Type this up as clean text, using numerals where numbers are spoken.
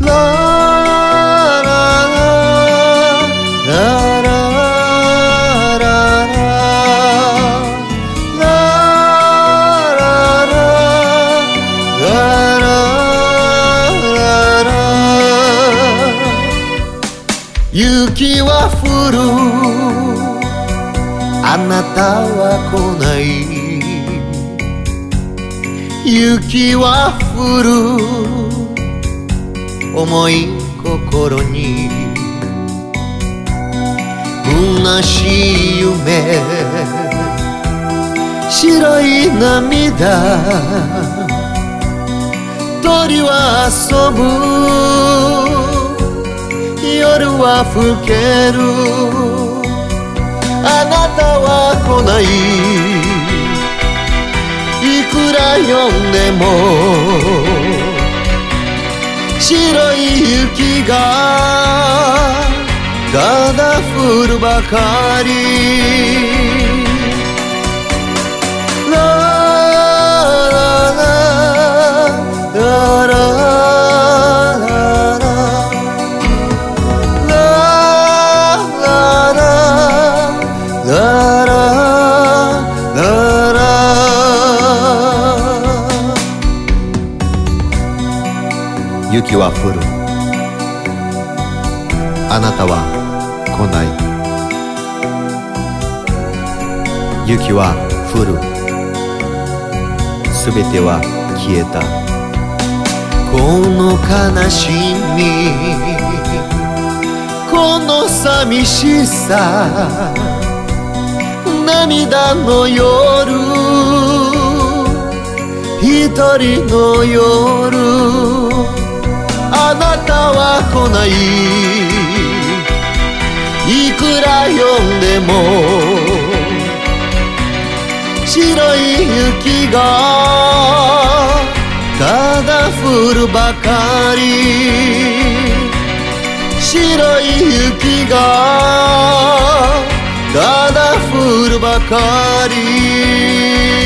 ララララララ雪は降る、あなたは来ない。雪は降る、重い心に虚しい夢、白い涙、鳥は遊ぶ、夜は更ける、あなたは来ない。いくら呼んでも白い雪がただ降るばかり。ララララ雪は降る、あなたは来ない。雪は降る、すべては消えた。この悲しみ、この寂しさ、涙の夜、一人の夜、あなたは来ない。いくら呼んでも白い雪がただ降るばかり。白い雪がただ降るばかり。